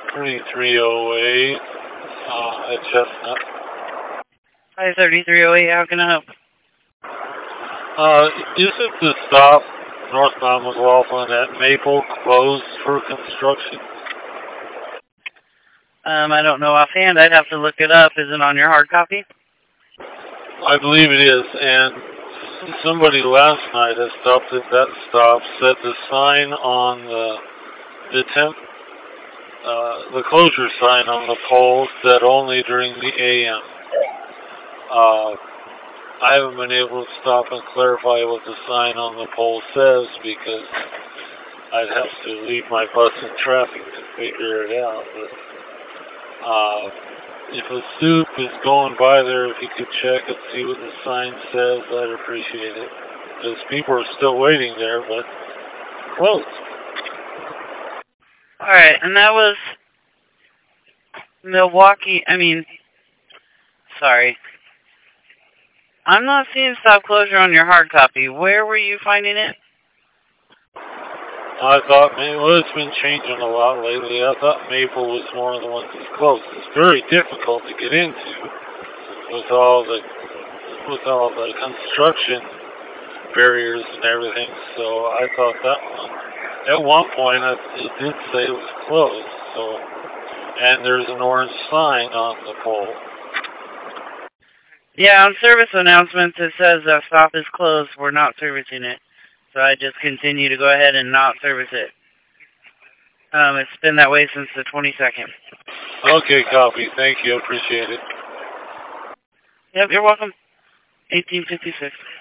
2308 at Chestnut. Hi, 3308, how can I help? Isn't the stop northbound McLaughlin at Maple closed for construction? I don't know offhand. I'd have to look it up. Is it on your hard copy? I believe it is, and somebody last night has stopped at that stop, set the sign on the closure sign on the pole said only during the AM. I haven't been able to stop and clarify what the sign on the pole says because I'd have to leave my bus in traffic to figure it out. But if a soup is going by there, if you could check and see what the sign says, I'd appreciate it. Because people are still waiting there, but closed. Alright, and that was Milwaukee, sorry. I'm not seeing stop closure on your hard copy. Where were you finding it? I thought, it's been changing a lot lately. I thought Maple was one of the ones that's closed. It's very difficult to get into with all the construction barriers and everything. So I thought that one. At one point, it did say it was closed. And there's an orange sign on the pole. Yeah, on service announcements it says stop is closed. We're not servicing it. So I just continue to go ahead and not service it. It's been that way since the 22nd. Okay, copy. Thank you. Appreciate it. Yep, you're welcome. 1856.